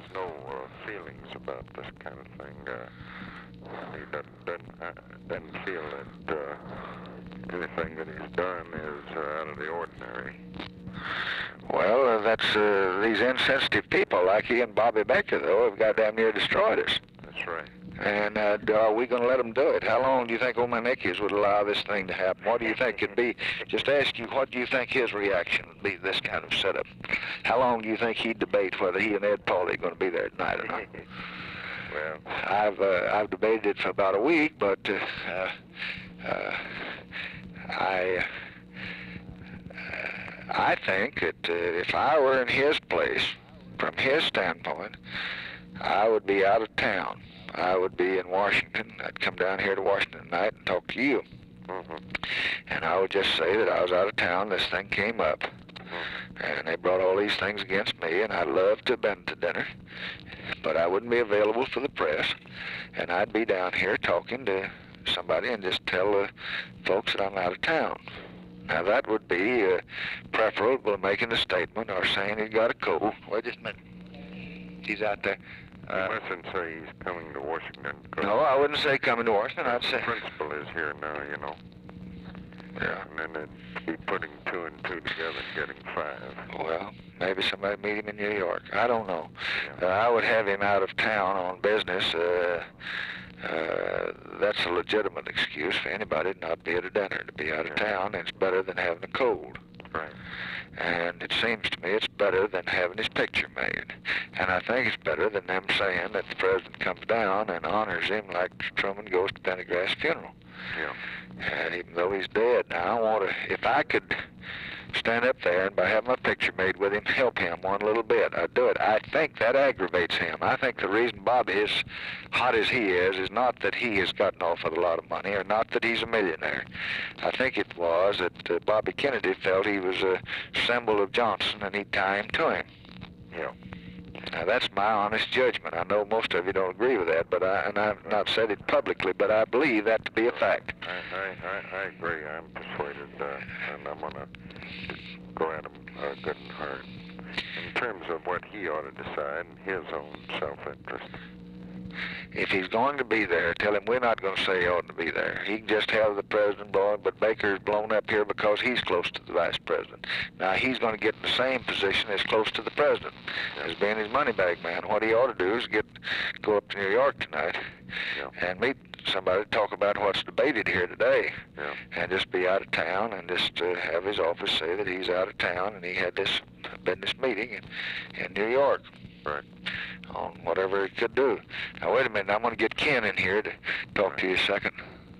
has no feelings about this kind of thing. He doesn't feel that anything that he's done is out of the ordinary. Well, that's these insensitive people like he and Bobby Baker, though, have goddamn near destroyed us. That's right. And are we going to let them do it? How long do you think old Manickies would allow this thing to happen? What do you think it'd be? Just ask you, what do you think his reaction would be to this kind of setup? How long do you think he'd debate whether he and Ed Pauley are going to be there tonight or not? Well, I've debated it for about a week, but I think that if I were in his place, from his standpoint, I would be out of town. I would be in Washington. I'd come down here to Washington tonight and talk to you. mm-hmm. And I would just say that I was out of town. This thing came up. Mm-hmm. And they brought all these things against me, and I'd love to have been to dinner, but I wouldn't be available for the press. And I'd be down here talking to somebody and just tell the folks that I'm out of town. Now, that would be preferable to making a statement or saying he's got a cold. Wait just a minute. He's out there. You mustn't say he's coming to Washington. No, I wouldn't say coming to Washington. I'd say... The principal is here now, you know. Yeah. And then it'd be putting 2 and 2 together and getting 5. Well, maybe somebody meet him in New York. I don't know. Yeah. I would have him out of town on business. That's a legitimate excuse for anybody to not be at a dinner, to be out of town. It's better than having a cold. Right. And it seems to me it's better than having his picture made. And I think it's better than them saying that the president comes down and honors him like Truman goes to Pendergrass' funeral. Yeah. And even though he's dead, now I want to, if I could stand up there and by having my picture made with him, help him one little bit, I'd do it. I think that aggravates him. I think the reason Bobby is hot as he is not that he has gotten off with a lot of money or not that he's a millionaire. I think it was that Bobby Kennedy felt he was a symbol of Johnson and he'd tie him to him. Yeah. Now, that's my honest judgment. I know most of you don't agree with that, but I've not said it publicly, but I believe that to be a fact. I agree. I'm persuaded, and I'm going to go at him good and hard in terms of what he ought to decide and his own self-interest. If he's going to be there, tell him we're not going to say he ought to be there. He can just have the president blowing, but Baker's blown up here because he's close to the vice president. Now, he's going to get in the same position as close to the president as being his money bag man. What he ought to do is go up to New York tonight and meet somebody to talk about what's debated here today and just be out of town and just have his office say that he's out of town and he had this business meeting in New York. Right. On whatever it could do. Now, wait a minute. I'm going to get Ken in here to talk to you a second.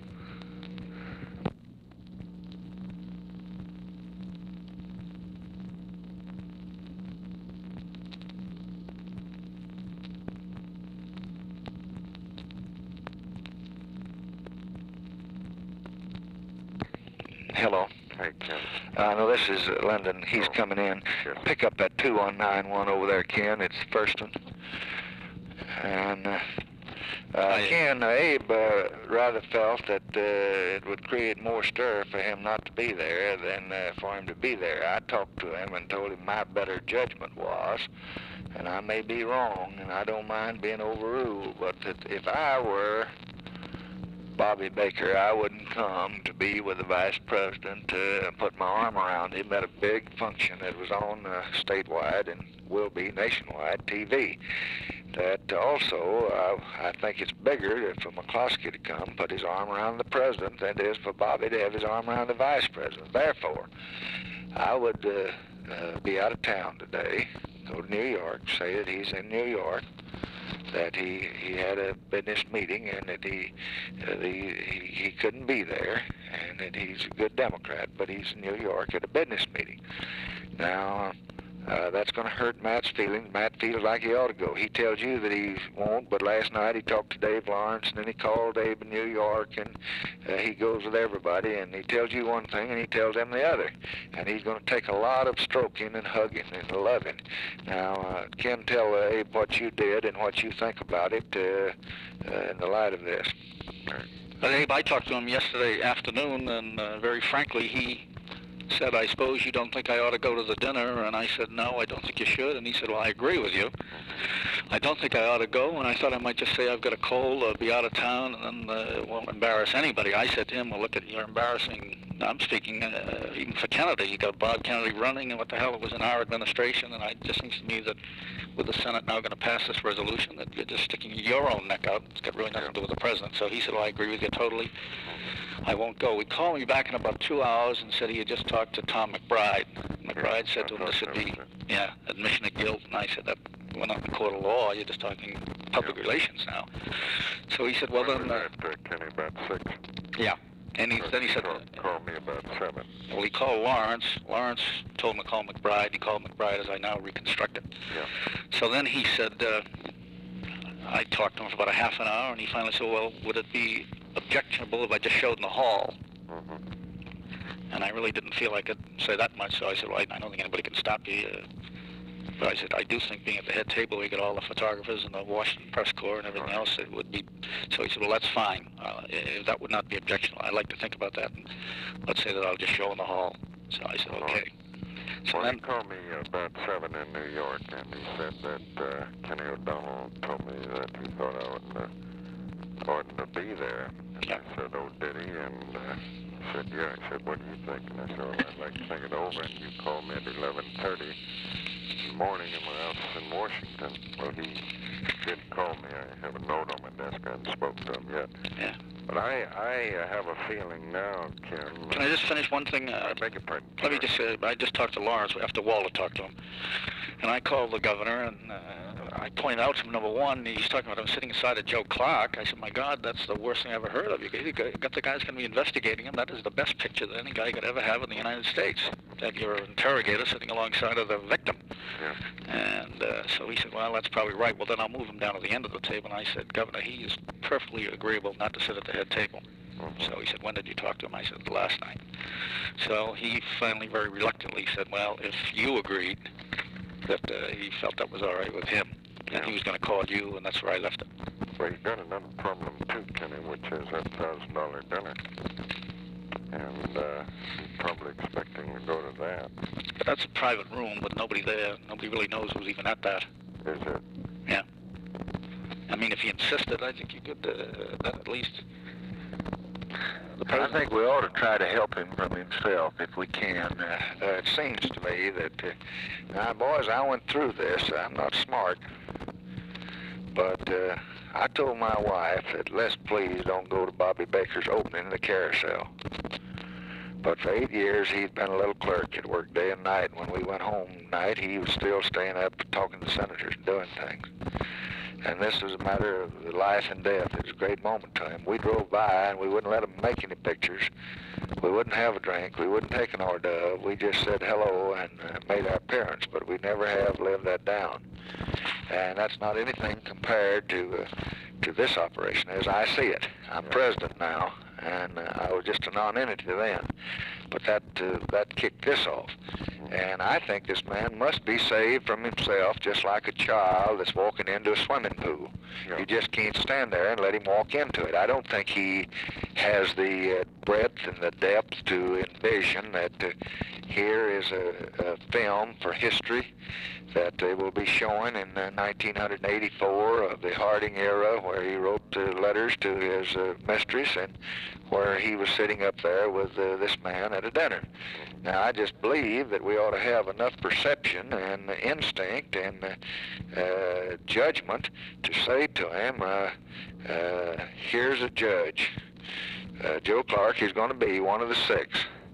Hello. Hey, Ken. No, this is Lyndon. He's coming in. Yes. Pick up that 2191 over there, Ken. It's the first one. And Ken, Abe rather felt that it would create more stir for him not to be there than for him to be there. I talked to him and told him my better judgment was, and I may be wrong, and I don't mind being overruled, but that if I were Bobby Baker, I wouldn't come to be with the vice president to put my arm around him at a big function that was on statewide and will be nationwide TV. That also, I think it's bigger for McCloskey to come put his arm around the president than it is for Bobby to have his arm around the vice president. Therefore, I would be out of town today, go to New York, say that he's in New York, that he had a business meeting and that he couldn't be there and that he's a good Democrat, but he's in New York at a business meeting. Now, that's going to hurt Matt's feelings. Matt feels like he ought to go. He tells you that he won't, but last night he talked to Dave Lawrence, and then he called Dave in New York, and he goes with everybody, and he tells you one thing, and he tells them the other. And he's going to take a lot of stroking and hugging and loving. Now, Ken, tell Abe what you did and what you think about it in the light of this. Abe, I talked to him yesterday afternoon, and very frankly, he said, I suppose you don't think I ought to go to the dinner? And I said, no, I don't think you should. And he said, well, I agree with you. I don't think I ought to go, and I thought I might just say I've got a cold, or be out of town, and then it won't embarrass anybody. I said to him, well, look, you're embarrassing, I'm speaking even for Kennedy. You got Bob Kennedy running, and what the hell, it was in our administration, and it just seems to me that with the Senate now going to pass this resolution, that you're just sticking your own neck out. It's got really nothing to do with the president. So he said, well, I agree with you totally. I won't go. He called me back in about 2 hours and said he had just talked to Tom McBride. McBride said to him this would be, admission of guilt, and I said that we're not in the court of law. You're just talking public relations now. So he said, well then. Kenny about 6. Yeah. And then he said, call me about 7. Well, he called Lawrence. Lawrence told him to call McBride. He called McBride, as I now reconstruct it. Yeah. So then he said, I talked to him for about a half an hour, and he finally said, well, would it be objectionable if I just showed in the hall? And I really didn't feel I could say that much, so I said, well, I don't think anybody can stop you. But I said, I do think being at the head table, we get all the photographers and the Washington press corps and everything else, it would be. So he said, well, that's fine. If that would not be objectionable, I'd like to think about that. And let's say that I'll just show in the hall. So I said, okay. So well, then, he called me about 7 in New York, and he said that Kenny O'Donnell told me that he thought I oughtn't to be there. And I said, oh, did he? And he said, yeah. I said, what do you think? And I said, well, I'd like to think it over. And you called me at 11:30 in the morning in my office in Washington. Well, he did call me. I have a note on my desk. I haven't spoken to him yet. Yeah. But I have a feeling now, Ken. Can I just finish one thing? I beg your pardon. Let me just say, I just talked to Lawrence after Walter talked to him. And I called the governor, and I pointed out to him, number one, he's talking about him sitting inside of Joe Clark. I said, my God, that's the worst thing I ever heard of. You got the guys going to be investigating him. That is the best picture that any guy could ever have in the United States. That you're an interrogator sitting alongside of the victim. Yeah. And so he said, well, that's probably right. Well, then I'll move him down to the end of the table. And I said, Governor, he is perfectly agreeable not to sit at the head table. So he said, when did you talk to him? I said, last night. So he finally, very reluctantly said, well, if you agreed that he felt that was all right with him, and he was going to call you, and that's where I left it. Well, you got another problem, too, Kenny, which is that $1,000 dinner. And he's probably expecting to go to that. But that's a private room with nobody there. Nobody really knows who's even at that. Is it? Yeah. I mean, if he insisted, I think you could, that at least... I think we ought to try to help him from himself if we can. It seems to me that, now, boys, I went through this. I'm not smart. But I told my wife that let's please don't go to Bobby Baker's opening of the Carousel. But for 8 years, he'd been a little clerk at work day and night. When we went home at night, he was still staying up talking to senators and doing things. And this was a matter of life and death. It was a great moment to him. We drove by, and we wouldn't let him make any pictures. We wouldn't have a drink. We wouldn't take an hors d'oeuvre. We just said hello and made our appearance, but we never have lived that down. And that's not anything compared to this operation as I see it. I'm president now, and I was just a nonentity then. But that kicked this off. And I think this man must be saved from himself, just like a child that's walking into a swimming pool. Yeah. You just can't stand there and let him walk into it. I don't think he has the breadth and the depth to envision that here is a film for history that they will be showing in 1984 of the Harding era, where he wrote letters to his mistress and where he was sitting up there with this man at a dinner. Now, I just believe that we ought to have enough perception and instinct and judgment to say to him, here's a judge. Joe Clark is going to be one of the 6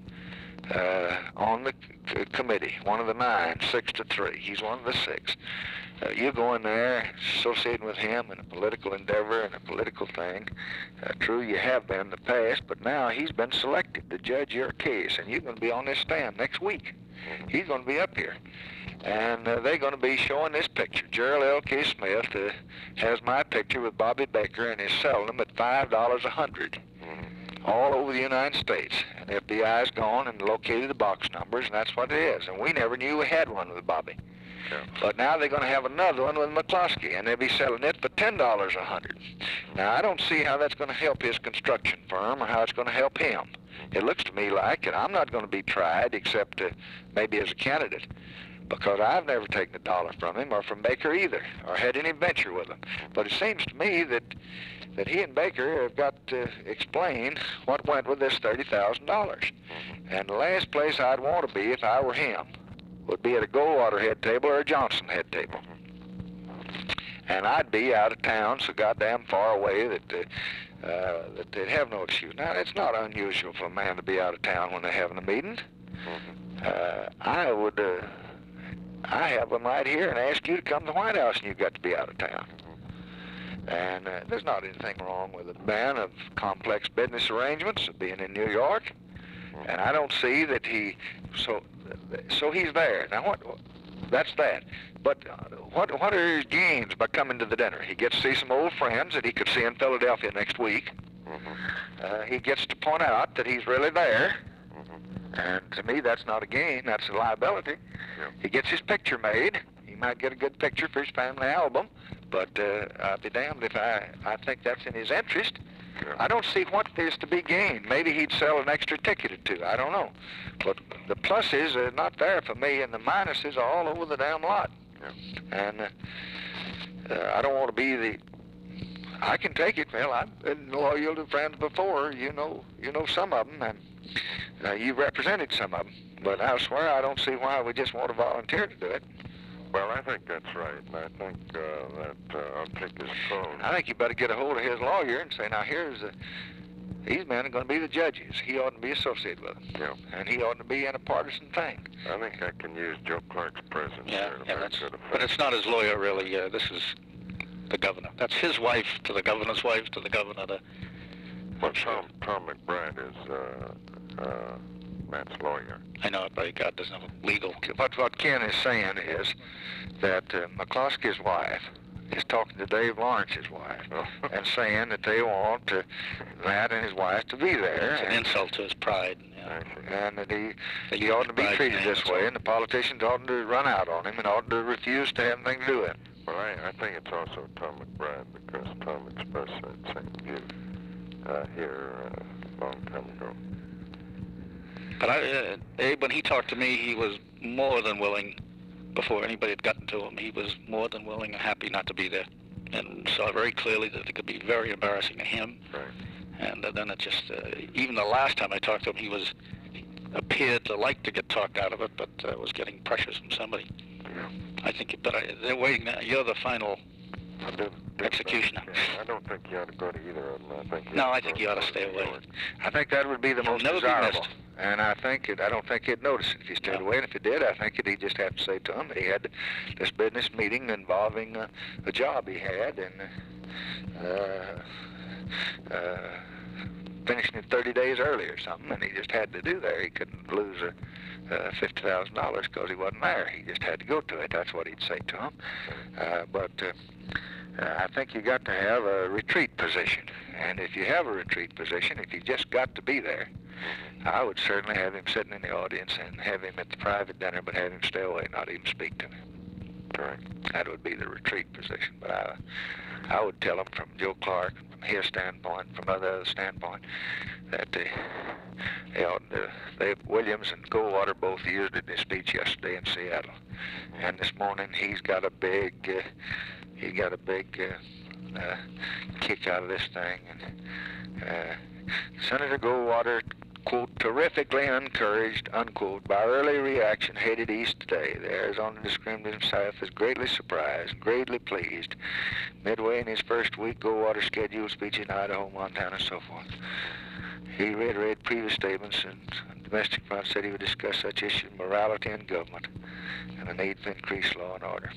on the committee, one of the 9, 6-3. He's one of the 6. You go in there associating with him in a political endeavor and a political thing. True, you have been in the past, but now he's been selected to judge your case, and you're going to be on this stand next week. He's going to be up here. And they're going to be showing this picture. Gerald L.K. Smith has my picture with Bobby Baker and is selling them at $5 a hundred. All over the United States. And the FBI's gone and located the box numbers, and that's what it is. And we never knew we had one with Bobby. Yeah. But now they're going to have another one with McCloskey, and they'll be selling it for $10 a hundred. Now, I don't see how that's going to help his construction firm or how it's going to help him. It looks to me like, and I'm not going to be tried except maybe as a candidate, because I've never taken a dollar from him or from Baker either, or had any venture with him. But it seems to me that he and Baker have got to explain what went with this $30,000. And the last place I'd want to be if I were him would be at a Goldwater head table or a Johnson head table. And I'd be out of town so goddamn far away that they'd have no excuse. Now, it's not unusual for a man to be out of town when they're having a meeting. I have one right here and ask you to come to the White House, and you've got to be out of town. And there's not anything wrong with a man of complex business arrangements of being in New York. And I don't see that so he's there. Now, that's that. But what are his gains by coming to the dinner? He gets to see some old friends that he could see in Philadelphia next week. He gets to point out that he's really there. And to me, that's not a gain, that's a liability. He gets his picture made. He might get a good picture for his family album, but I'll be damned if I think that's in his interest. I don't see what there's to be gained. Maybe he'd sell an extra ticket or two, I don't know. But the pluses are not there for me, and the minuses are all over the damn lot. And I don't want to be I can take it. Well, I've been loyal to friends before. You know some of them, and you represented some of them. But I swear I don't see why we just want to volunteer to do it. Well, I think that's right, and I think that I'll take his phone. I think you better get a hold of his lawyer and say, now these men are going to be the judges. He ought to be associated with them. And he ought to be in a partisan thing. I think I can use Joe Clark's presence there to make good effect. But it's not his lawyer, really. This is the governor. That's his wife to the governor's wife to the governor. Well, Tom McBride is Matt's lawyer. I know it, but God doesn't have a legal. What Ken is saying is that McCloskey's wife is talking to Dave Lawrence's wife and saying that they want Matt and his wife to be there. It's an insult to his pride. And that he ought to be treated this way, and the politicians ought to run out on him and ought to refuse to have anything to do with him. Well, I think it's also Tom McBride, because Tom expressed that same view here a long time ago. But Abe, when he talked to me, he was more than willing, before anybody had gotten to him, he was more than willing and happy not to be there, and saw very clearly that it could be very embarrassing to him. Right. And then it just, even the last time I talked to him, he appeared to like to get talked out of it, but was getting pressures from somebody. I think they're waiting. You're the final executioner. I don't think you ought to go to either of them. I think you ought to stay away. I think that would be the most desirable. And I don't think he'd notice it if he stayed away. And if he did, I think he'd just have to say to him that he had this business meeting involving a job he had, and finishing it 30 days early or something, and he just had to do there. He couldn't lose $50,000 because he wasn't there. He just had to go to it. That's what he'd say to him. But I think you got to have a retreat position. And if you have a retreat position, if you just got to be there, I would certainly have him sitting in the audience and have him at the private dinner, but have him stay away, not even speak to me. Correct. That would be the retreat position. But I would tell him from Joe Clark, from his standpoint, from other standpoint, that they ought to. Williams and Goldwater both used it in his speech yesterday in Seattle, and this morning he's got a big kick out of this thing. And Senator Goldwater, quote, terrifically encouraged, unquote, by early reaction headed east today. The Arizona discriminator himself is greatly surprised, greatly pleased. Midway in his first week, Goldwater scheduled speeches in Idaho, Montana, and so forth. He reiterated previous statements and domestic front, said he would discuss such issues as morality in government and the need for increased law and order.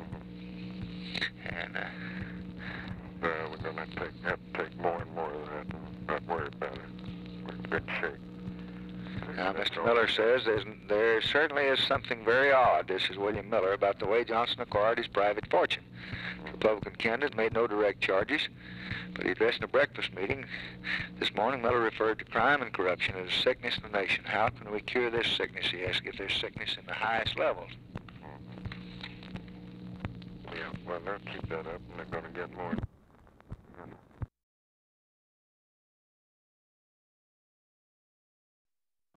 And we're going to have to take more and more of that and not worry about it. We're in good shape. Now, Mr. Miller says there certainly is something very odd, this is William Miller, about the way Johnson acquired his private fortune. The Republican candidate made no direct charges, but he addressed in a breakfast meeting this morning. Miller referred to crime and corruption as a sickness in the nation. How can we cure this sickness, he asked, if there's sickness in the highest levels? Yeah, well, they'll keep that up, and they're going to get more.